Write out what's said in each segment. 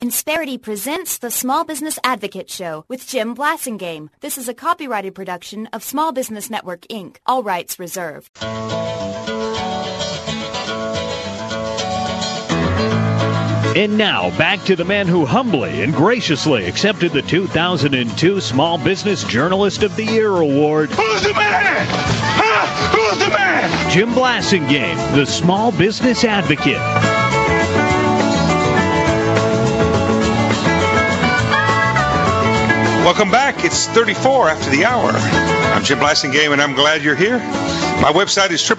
Insperity presents the Small Business Advocate Show with Jim Blasingame. This is a copyrighted production of Small Business Network, Inc. All rights reserved. And now, back to the man who humbly and graciously accepted the 2002 Small Business Journalist of the Year Award. Who's the man? Huh? Who's the man? Jim Blasingame, the Small Business Advocate. Welcome back. It's 34 after the hour. I'm Jim Blasingame, and I'm glad you're here. My website is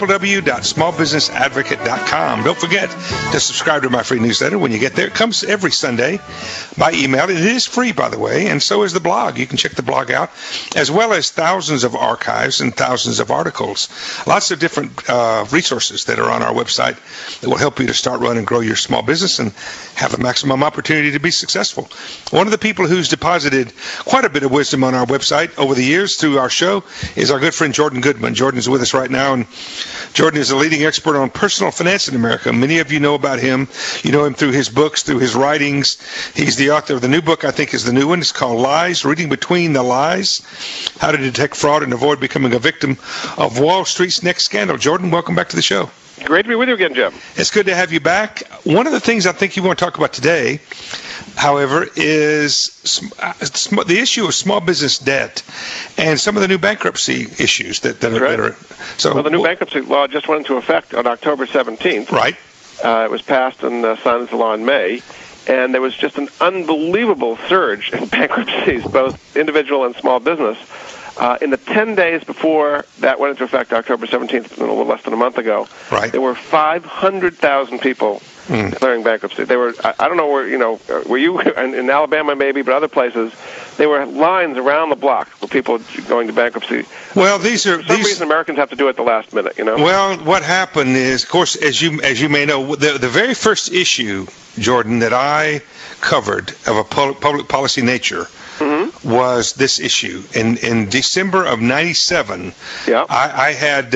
www.smallbusinessadvocate.com. Don't forget to subscribe to my free newsletter when you get there. It comes every Sunday by email. It is free, by the way, and so is the blog. You can check the blog out, as well as thousands of archives and thousands of articles. Lots of different resources that are on our website that will help you to start, run, and grow your small business and have a maximum opportunity to be successful. One of the people who's deposited quite a bit of wisdom on our website over the years through our show is our good friend Jordan Goodman. Jordan's with us right now, and Jordan is a leading expert on personal finance in America. Many of you know about him. You know him through his books, through his writings. He's the author of the new book, I think is the new one. It's called Lies, Reading Between the Lies, How to Detect Fraud and Avoid Becoming a Victim of Wall Street's Next Scandal. Jordan, welcome back to the show. Great to be with you again, Jim. It's good to have you back. One of the things I think you want to talk about today, however, is the issue of small business debt and some of the new bankruptcy issues that are. So, well, the new bankruptcy law just went into effect on October 17th. Right. It was passed and signed into law in May, and there was just an unbelievable surge in bankruptcies, both individual and small business. In the 10 days before that went into effect, October 17th, a little less than a month ago, right, there were 500,000 people declaring bankruptcy. They were, I don't know where, were you in Alabama maybe, but other places, there were lines around the block for people going to bankruptcy. Well, for some reason Americans have to do it at the last minute, Well, what happened is, of course, as you may know, the very first issue, Jordan, that I covered of a public policy nature was this issue. In December of '97, I had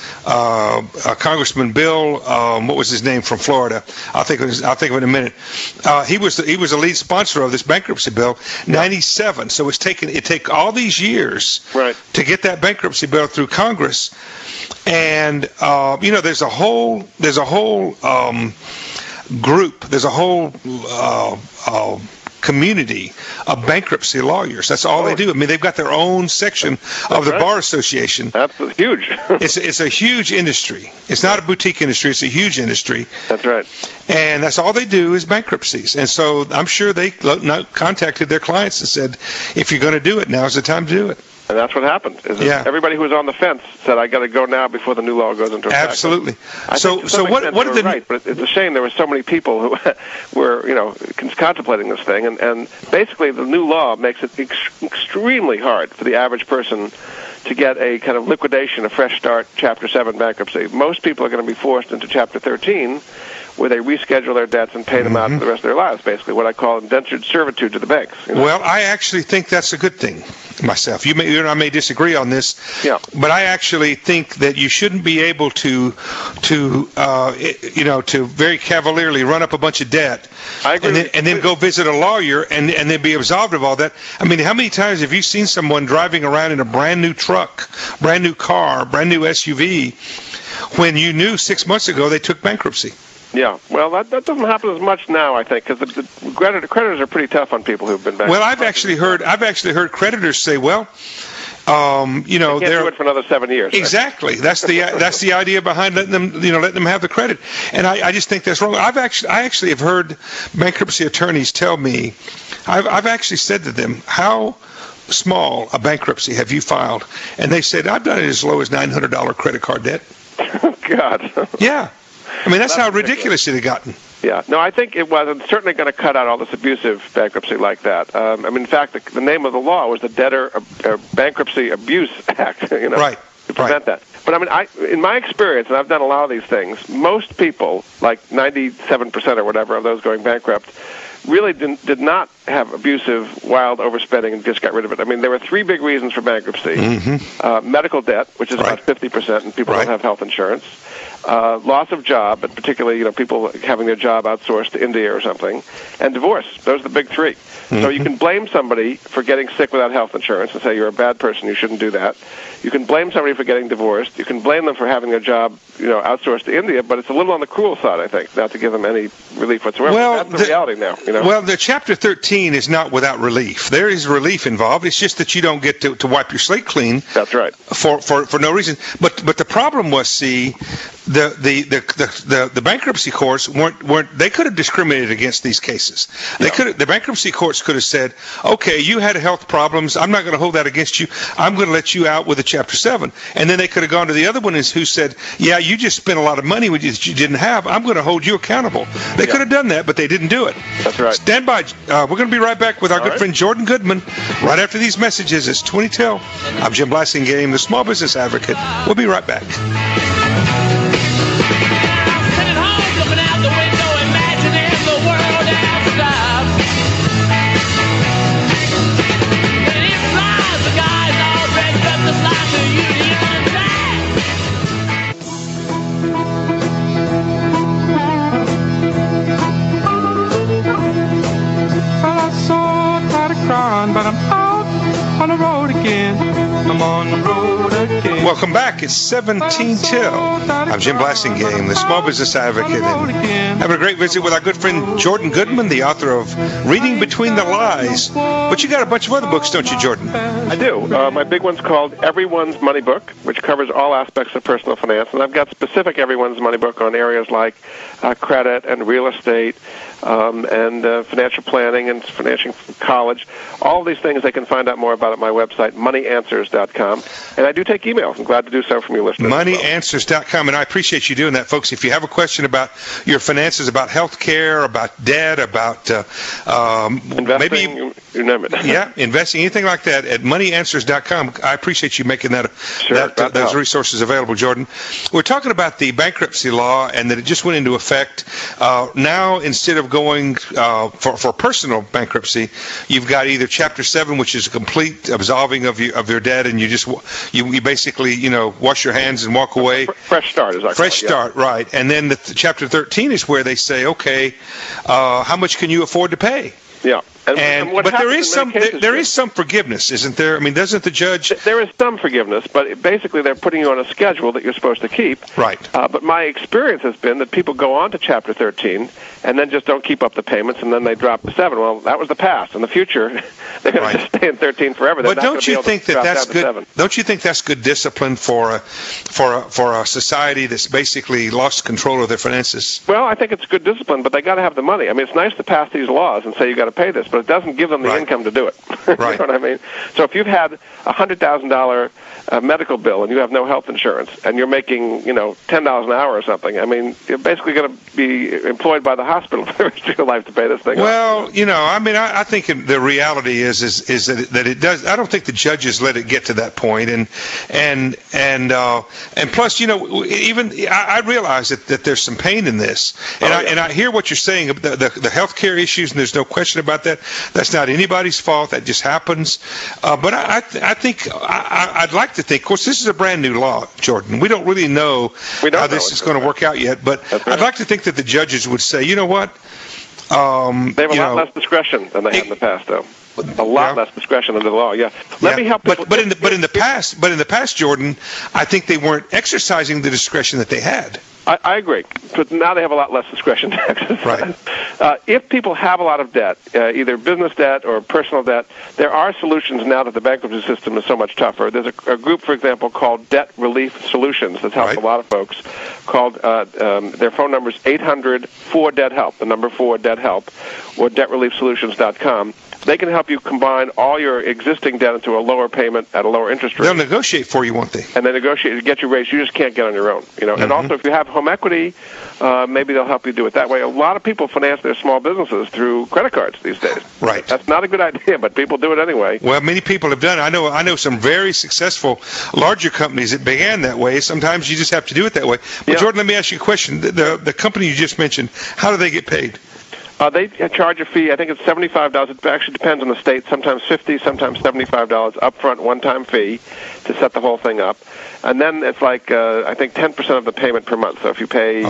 Congressman Bill, what was his name, from Florida? I'll think of it in a minute. He was the lead sponsor of this bankruptcy bill, '97. So it took all these years to get that bankruptcy bill through Congress, and there's a whole group, there's a whole community of bankruptcy lawyers. That's all they do. I mean, they've got their own section of the Bar Association. That's huge. It's a huge industry. It's not a boutique industry. It's a huge industry. That's right. And that's all they do is bankruptcies. And so I'm sure they contacted their clients and said, if you're going to do it, now's the time to do it. And that's what happened. Everybody who was on the fence said, I got to go now before the new law goes into effect. Absolutely. So what are the... Right, but it's a shame there were so many people who were, contemplating this thing. And basically the new law makes it extremely hard for the average person to get a kind of liquidation, a fresh start, Chapter 7 bankruptcy. Most people are going to be forced into Chapter 13, where they reschedule their debts and pay them out for the rest of their lives, basically, what I call indentured servitude to the banks. Well, I actually think that's a good thing myself. You and I may disagree on this, but I actually think that you shouldn't be able to very cavalierly run up a bunch of debt and then go visit a lawyer and then be absolved of all that. I mean, how many times have you seen someone driving around in a brand new truck, brand new car, brand new SUV, when you knew 6 months ago they took bankruptcy? Yeah, well, that doesn't happen as much now, I think, because the creditors are pretty tough on people who've been bankrupt. Well, I've actually heard creditors say, well, they can't do it for another 7 years. Exactly. Right? That's the idea behind letting them have the credit. And I just think that's wrong. I actually have heard bankruptcy attorneys tell me, I've actually said to them, how small a bankruptcy have you filed? And they said, I've done it as low as $900 credit card debt. God. Yeah. I mean, that's how ridiculous it had gotten. Yeah. No, I think it was. It's certainly going to cut out all this abusive bankruptcy like that. In fact, the name of the law was the Debtor Bankruptcy Abuse Act, Right. to prevent that. But, in my experience, and I've done a lot of these things, most people, like 97% or whatever of those going bankrupt, really did not have abusive, wild overspending and just got rid of it. I mean, there were three big reasons for bankruptcy. Medical debt, which is about 50%, and people don't have health insurance. Loss of job, but particularly, people having their job outsourced to India or something, and divorce. Those are the big three. So you can blame somebody for getting sick without health insurance and say you're a bad person, you shouldn't do that. You can blame somebody for getting divorced. You can blame them for having their job, outsourced to India, but it's a little on the cruel side, I think, not to give them any relief whatsoever. Well, that's the reality now. Well, the Chapter 13 is not without relief. There is relief involved. It's just that you don't get to wipe your slate clean. That's right. For no reason. But the problem was, the bankruptcy courts weren't they could have discriminated against these cases. The bankruptcy courts could have said, okay, you had health problems, I'm not going to hold that against you, I'm going to let you out with a Chapter 7. And then they could have gone to the other one who said, yeah, you just spent a lot of money that you didn't have, I'm going to hold you accountable. They could have done that, but they didn't do it. That's right. Stand by. We're going to be right back with our good friend Jordan Goodman right after these messages. It's 2010. I'm Jim Blasingame, the Small Business Advocate. We'll be right back. But I'm out on the road again. I'm on the road again. Welcome back. It's 17 till. I'm Jim Blasingame, the Small Business Advocate, and having a great visit with our good friend Jordan Goodman, the author of Reading Between the Lies. But you got a bunch of other books, don't you, Jordan? I do. My big one's called Everyone's Money Book, which covers all aspects of personal finance, and I've got specific Everyone's Money Book on areas like credit and real estate, and financial planning and financing college. All of these things they can find out more about at my website, moneyanswers.com. And I do take emails. I'm glad to do so from your listeners. Moneyanswers.com. And I appreciate you doing that, folks. If you have a question about your finances, about health care, about debt, about investing, maybe you name it. Yeah, investing, anything like that, at moneyanswers.com. I appreciate you making those resources available, Jordan. We're talking about the bankruptcy law and that it just went into effect. Now, instead of going for personal bankruptcy, you've got either Chapter 7, which is a complete absolving of your debt, and you basically wash your hands and walk away. Fresh start, as I call it. Fresh start, right? And then the Chapter 13 is where they say, okay, how much can you afford to pay? Yeah. But there is some forgiveness, isn't there? I mean, doesn't the judge? There is some forgiveness, but basically they're putting you on a schedule that you're supposed to keep. Right. But my experience has been that people go on to Chapter 13 and then just don't keep up the payments, and then they drop to 7. Well, that was the past. In the future, they're going to just stay in 13 forever. But don't you think that's good? Don't you think that's good discipline for a society that's basically lost control of their finances? Well, I think it's good discipline, but they got to have the money. I mean, it's nice to pass these laws and say you got to pay this, but it doesn't give them the income to do it. Right. You know what I mean? So if you've had a $100,000 medical bill and you have no health insurance and you're making, $10 an hour or something, I mean, you're basically going to be employed by the hospital for the rest of your life to pay this thing well, off. I think the reality is that it does. I don't think the judges let it get to that point, and plus, even I realize that there's some pain in this, and I hear what you're saying, the health care issues, and there's no question about that. That's not anybody's fault. That just happens. But I think I'd like to think. Of course, this is a brand new law, Jordan. We don't really know how this is going to work out yet. But I'd like to think that the judges would say, you know what? They have a lot less discretion than they had in the past, though. A lot less discretion under the law. Yeah. Let me help. But in the past, Jordan, I think they weren't exercising the discretion that they had. I agree, but now they have a lot less discretion to exercise. Right. If people have a lot of debt, either business debt or personal debt, there are solutions now that the bankruptcy system is so much tougher. There's a group, for example, called Debt Relief Solutions that's helped a lot of folks. Called their phone number is 800-4-DEBT-HELP, the number 4-DEBT-HELP, or DebtReliefSolutions.com. They can help you combine all your existing debt into a lower payment at a lower interest rate. They'll negotiate for you, won't they? And they negotiate to get you rates you just can't get on your own. Mm-hmm. And also if you have home equity, maybe they'll help you do it that way. A lot of people finance their small businesses through credit cards these days. Right. That's not a good idea, but people do it anyway. Well, many people have done it. I know some very successful larger companies that began that way. Sometimes you just have to do it that way. But Jordan, let me ask you a question. The company you just mentioned, how do they get paid? They charge a fee. I think it's $75. It actually depends on the state. Sometimes $50, sometimes $75 upfront one-time fee to set the whole thing up, and then it's like I think 10% of the payment per month. So if you pay,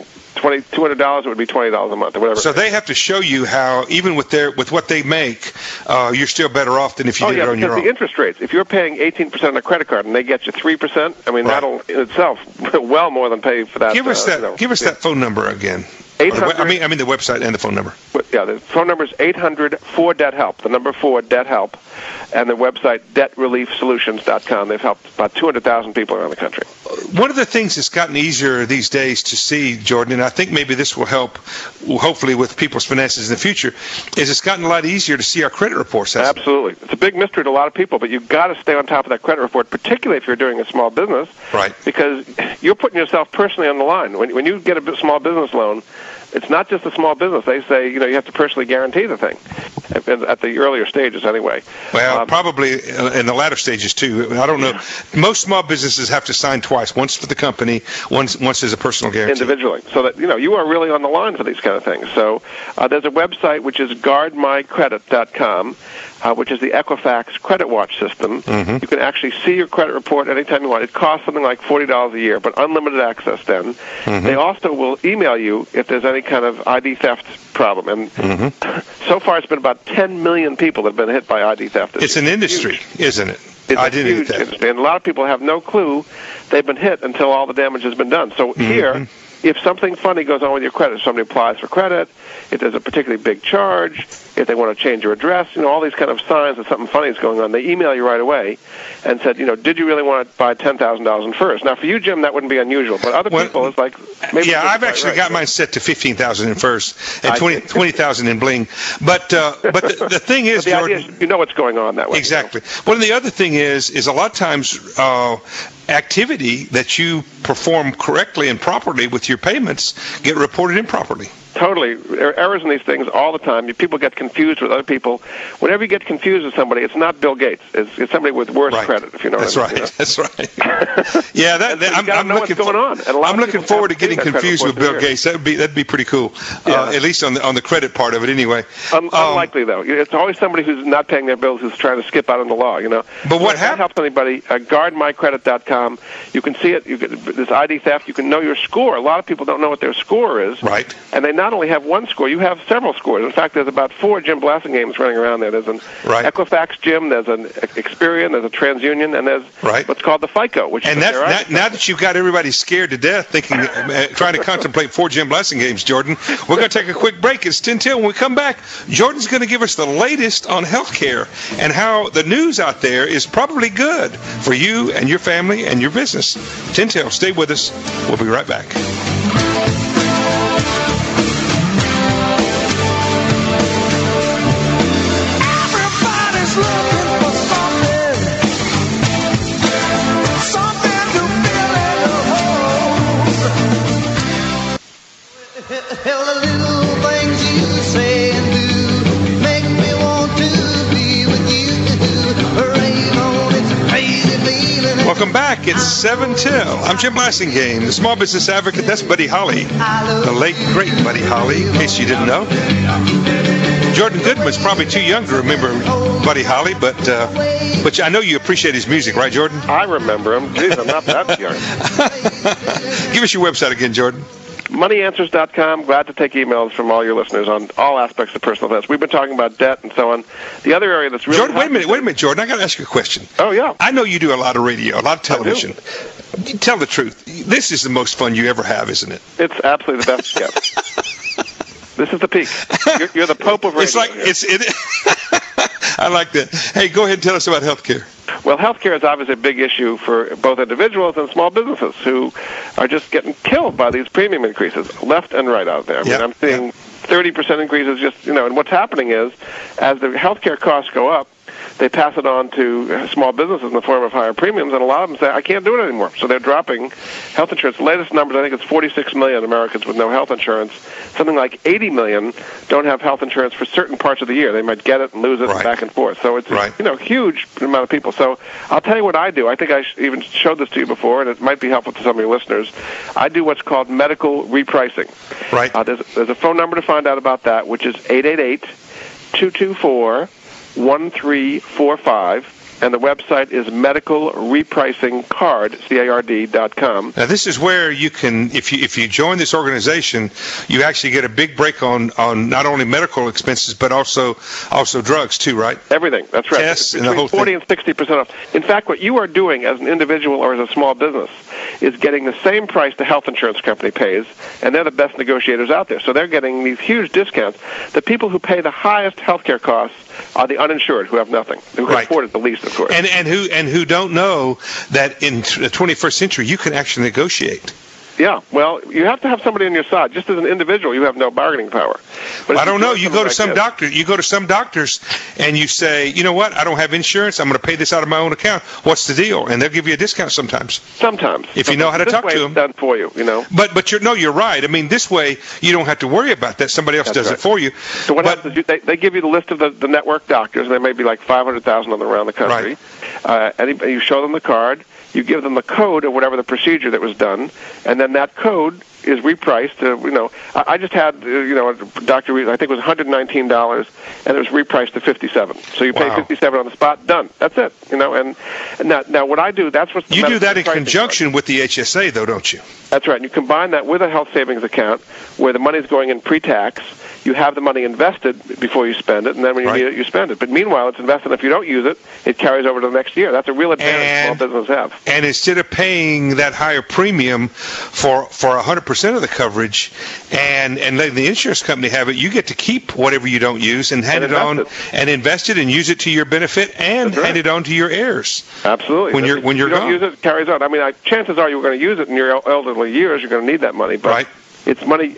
$200, it would be $20 a month or whatever. So they have to show you how, even with what they make, you're still better off than if you did it on your own. Because the interest rates. If you're paying 18% on a credit card and they get you 3%, I mean that'll in itself well more than pay for that. Give us that phone number again. 800, I mean the website and the phone number. Yeah, the phone number is 800-4-DEBT-HELP, the number 4-DEBT-HELP, and the website DebtReliefSolutions.com. They've helped about 200,000 people around the country. One of the things that's gotten easier these days to see, Jordan, and I think maybe this will help, hopefully, with people's finances in the future, is it's gotten a lot easier to see our credit reports. Absolutely. It's a big mystery to a lot of people, but you've got to stay on top of that credit report, particularly if you're doing a small business. Right. Because you're putting yourself personally on the line. When you get a small business loan, it's not just a small business. They say, you have to personally guarantee the thing at the earlier stages anyway. Well, probably in the latter stages, too. I don't know. Most small businesses have to sign twice, once for the company, once as a personal guarantee. Individually. So that, you are really on the line for these kind of things. So there's a website which is guardmycredit.com, which is the Equifax Credit Watch system. Mm-hmm. You can actually see your credit report anytime you want. It costs something like $40 a year, but unlimited access then. Mm-hmm. They also will email you if there's any kind of ID theft problem. And so far it's been about 10 million people that have been hit by ID theft. It's an industry, isn't it? It's a huge industry, and a lot of people have no clue they've been hit until all the damage has been done. So here, if something funny goes on with your credit, if somebody applies for credit, if there's a particularly big charge, if they want to change your address, all these kind of signs that something funny is going on, they email you right away and said, did you really want to buy $10,000 in FIRST? Now, for you, Jim, that wouldn't be unusual, but other people, it's like maybe. Yeah, I've actually got mine set to $15,000 in FIRST and $20,000 in Bling. But the thing is, the Jordan, idea is you know what's going on that way. Exactly. Well, and the other thing is a lot of times activity that you perform correctly and properly with your payments get reported improperly. Totally. Errors in these things all the time. People get confused with other people. Whenever you get confused with somebody, it's not Bill Gates. It's somebody with worse credit, if you know what I mean. That's right. Yeah, I'm looking going on. I'm looking forward to getting confused with Bill Gates. That'd be pretty cool. At least on the credit part of it, anyway. Unlikely though. It's always somebody who's not paying their bills who's trying to skip out on the law. But what that helps anybody? Guardmycredit.com. You can see it. This ID theft. You can know your score. A lot of people don't know what their score is. Right. And they not only have one score, you have several scores. In fact, there's about 4 Jim Blassingames running around there. There's an Equifax Jim, there's an Experian, there's a TransUnion, and there's what's called the FICO. And now that you've got everybody scared to death, thinking, trying to contemplate 4 Jim Blassingames, Jordan, we're going to take a quick break. It's 10 till. When we come back, Jordan's going to give us the latest on healthcare and how the news out there is probably good for you and your family and your business. 10 till. Stay with us. We'll be right back. Welcome back. It's 7 till. I'm Jim Blasingame, the small business advocate. That's Buddy Holly, the late, great Buddy Holly, in case you didn't know. Jordan Goodman's probably too young to remember Buddy Holly, but I know you appreciate his music, right, Jordan? I remember him. Jeez, I'm not that young. Give us your website again, Jordan. MoneyAnswers.com. Glad to take emails from all your listeners on all aspects of personal finance. We've been talking about debt and so on. The other area that's really... Jordan, wait a minute, Jordan. I got to ask you a question. Oh, yeah. I know you do a lot of radio, a lot of television. Tell the truth. This is the most fun you ever have, isn't it? It's absolutely the best yet. This is the peak. You're the Pope of radio. It's like... I like that. Hey, go ahead and tell us about healthcare. Well, healthcare is obviously a big issue for both individuals and small businesses who are just getting killed by these premium increases left and right out there. I mean, I'm seeing 30% increases just, and what's happening is as the healthcare costs go up, they pass it on to small businesses in the form of higher premiums, and a lot of them say, I can't do it anymore. So they're dropping health insurance. The latest numbers, I think it's 46 million Americans with no health insurance. Something like 80 million don't have health insurance for certain parts of the year. They might get it and lose it and back and forth. So it's a huge amount of people. So I'll tell you what I do. I think I even showed this to you before, and it might be helpful to some of your listeners. I do what's called medical repricing. Right. There's a phone number to find out about that, which is 888-224-1345. And the website is medicalrepricingcard.com. Now, this is where you can, if you join this organization, you actually get a big break on not only medical expenses, but also drugs, too, right? Everything. That's right. Tests between and the whole 40 thing. and 60% off. In fact, what you are doing as an individual or as a small business is getting the same price the health insurance company pays, and they're the best negotiators out there. So they're getting these huge discounts. The people who pay the highest health care costs are the uninsured who have nothing, who can afford it the least, of course. And who don't know that in the 21st century you can actually negotiate. Yeah, well, you have to have somebody on your side. Just as an individual, you have no bargaining power. But I don't know. You go to some doctor. You go to some doctors, and you say, you know what? I don't have insurance. I'm going to pay this out of my own account. What's the deal? And they'll give you a discount sometimes. Sometimes, if you know how to talk to them. It's done for you, you know. But you're right. I mean, this way you don't have to worry about that. Somebody else does it for you. So what happens is they give you the list of the network doctors. And there may be like 500,000 of them around the country. Right. And you show them the card. You give them the code of whatever the procedure that was done, and then that code is repriced. I just had a doctor. I think it was $119, and it was repriced to $57. So you pay $57 on the spot. Done. That's it. And now what I do. That's what you do that in conjunction with the HSA, though, don't you? That's right. And you combine that with a health savings account where the money's going in pre-tax. You have the money invested before you spend it, and then when you need it, you spend it. But meanwhile, it's invested. If you don't use it, it carries over to the next year. That's a real advantage small businesses have. And instead of paying that higher premium for 100% of the coverage and letting the insurance company have it, you get to keep whatever you don't use and hand it on and invest it and use it to your benefit and hand it on to your heirs. Absolutely. When you're gone. Don't use it, it carries on. I mean, chances are you're going to use it in your elderly years. You're going to need that money. But it's money,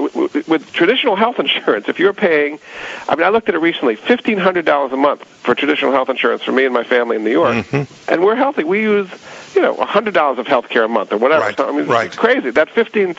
with traditional health insurance, if you're paying, I looked at it recently, $1,500 a month for traditional health insurance for me and my family in New York, and we're healthy. We use, $100 of health care a month or whatever. Right. So, it's crazy. That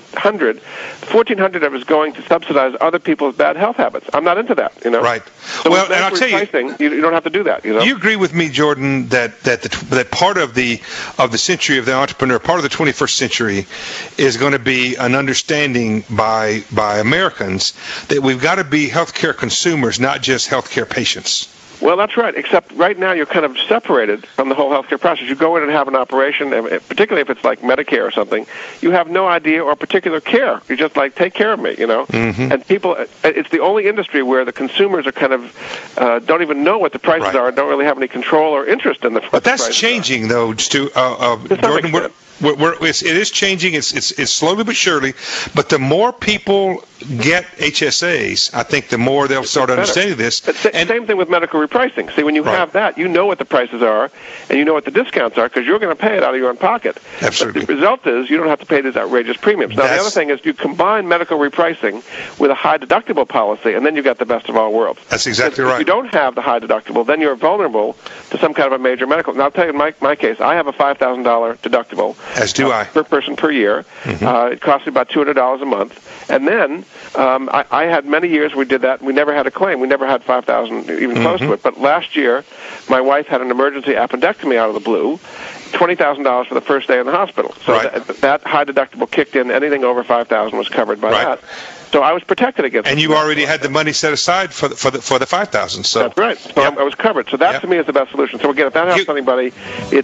$1,400 of it is going to subsidize other people's bad health habits. I'm not into that, Right. So well, and I'll tell you don't have to do that, You agree with me, Jordan, that part of the century of the entrepreneur, part of the 21st century, is going to be an understanding by Americans that we've got to be healthcare consumers, not just healthcare patients. Well, that's right, except right now you're kind of separated from the whole healthcare process. You go in and have an operation, and particularly if it's like Medicare or something, you have no idea or particular care. You're just like, take care of me, And people, it's the only industry where the consumers are kind of don't even know what the prices are and don't really have any control or interest in the prices. But that's changing, though, Jordan. It is changing. It's slowly but surely. But the more people get HSAs, I think the more they'll start understanding this. Same thing with medical repricing. See, when you have that, you know what the prices are, and you know what the discounts are, because you're going to pay it out of your own pocket. Absolutely. But the result is you don't have to pay these outrageous premiums. Now, the other thing is you combine medical repricing with a high deductible policy, and then you got the best of all worlds. That's exactly right. If you don't have the high deductible, then you're vulnerable to some kind of a major medical. Now, I'll tell you, in my case, I have a $5,000 deductible. As do I. Per person per year. It costs me about $200 a month. And then I had many years we did that. We never had a claim. We never had $5,000 even close to it. But last year, my wife had an emergency appendectomy out of the blue, $20,000 for the first day in the hospital. So that high deductible kicked in. Anything over $5,000 was covered by that. So I was protected against it. And you already had the money set aside for the $5,000. So that's right. So I was covered. So that to me is the best solution. So again, if that helps anybody, it's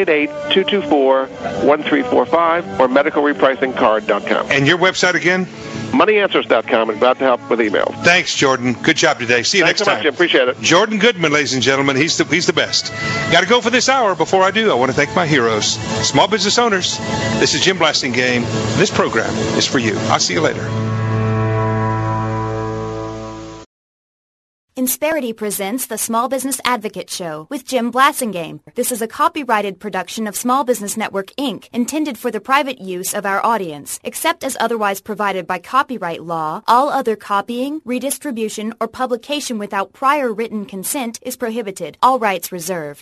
888-224-1345 or medicalrepricingcard.com. And your website again? MoneyAnswers.com. I'm glad to help with emails. Thanks, Jordan. Good job today. See you next time. Thanks so much. I appreciate it. Jordan Goodman, ladies and gentlemen. He's the best. Got to go for this hour. Before I do, I want to thank my heroes, small business owners. This is Jim Blasingame. This program is for you. I'll see you later. In Insperity presents the Small Business Advocate Show with Jim Blasingame. This is a copyrighted production of Small Business Network, Inc., intended for the private use of our audience. Except as otherwise provided by copyright law, all other copying, redistribution, or publication without prior written consent is prohibited. All rights reserved.